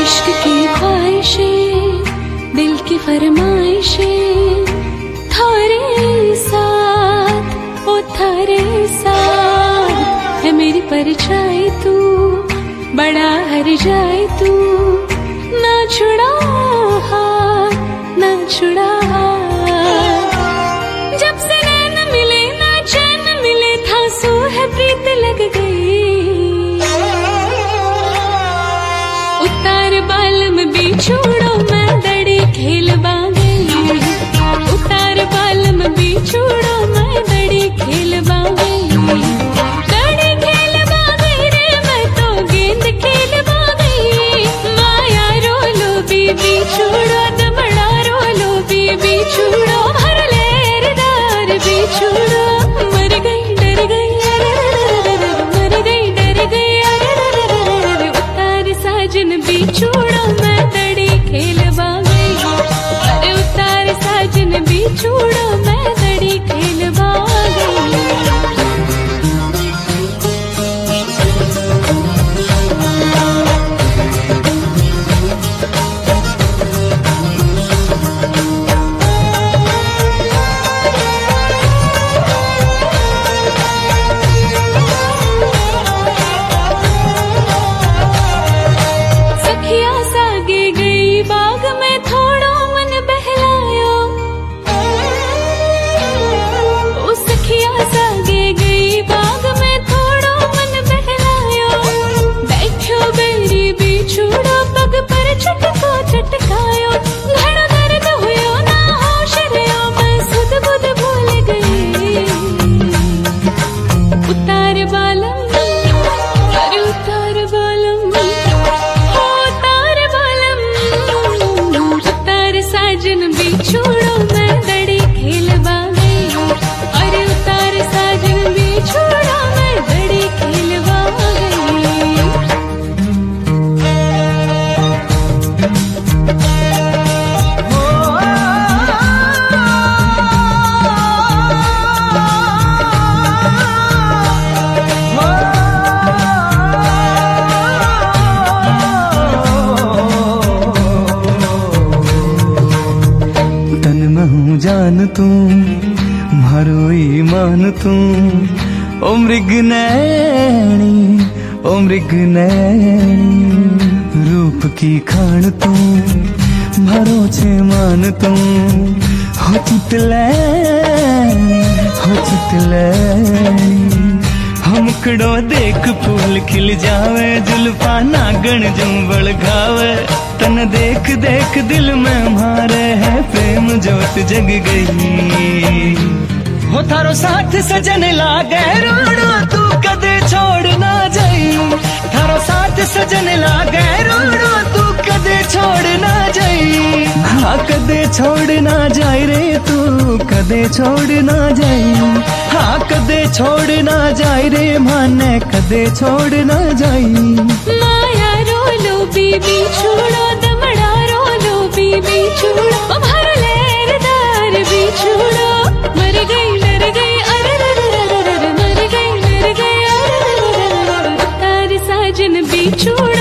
इश्क की ख्वाहिशें, दिल की फरमाइशें, थारे साथ, ओ थारे साथ है मेरी परछाई तू, बड़ा हर जाए तू, ना छुड़ा हाथ, ना छुड़ा हाथ। जब से नैन मिले ना चैन मिले, थांसू है प्रीत लग गई। उतार बालम भी छोड़ो मैं दड़ी खेल बागई, उतार बालम भी छोड़ो मैं दड़ी खेल बागई। दड़ी खेल बागई रे मैं तो गेंद खेल बागई। माया रोलो बीबी छोड़ो, दमड़ा रोलो बीबी छोड़ो, भर ले दार भी छोड़ो। मर गई डर गई मर गई डर गई उतार साजन भी छोड़ो मैं दड़ी खेल बागई। अरे उतार साजन भी छोड़ो मैं दड़ी खेल बागई। सखिया सागे गई बाग में थोड़ो मन बहलायो, ओ सखिया सागे गई बाग में थोड़ो मन बहलायो। बैठो बेरी भी छूड़ो पग पर छटको छटकायो। घणो दर्द हुयो ना होश रयो मैं सुध बुध भूल गई। उतार बालम अरे उतार बालम साजन भी छोड़ो मैं दड़ी खेल बागई। अरे उतार साजन भी छोड़ो मैं दड़ी खेल बागई। जान तू मारो ईमान तू, ओ मृग नैनी, ओ मृग नैनी। रूप की खान तू मारो छे मान तू, हो चितलैनी, हो चितलैनी। हमकड़ो देख फूल खिल जावे, जुल्फा नागण जुम्बल घावे। तन देख देख दिल में मारे है प्रेम जोत जग गई। हो थारो साथ सजन लागे रोड़ो तू कदे छोड़ ना जाई। थारो साथ सजन लागे रोड़ो तू कदे छोड़ ना जाई। हाँ कदे छोड़ ना जाए रे तू, कदे छोड़ ना जाई। हाँ कदे छोड़ ना जाए रे माने, कदे छोड़ ना जाई। माया रोलो बीबी छोड़ो, दमड़ा रोलो बीबी छोड़ो, भर ले दार भी छोड़ो। मर गई डर गई मर गई डर गई तार साजन भी छोड़ो।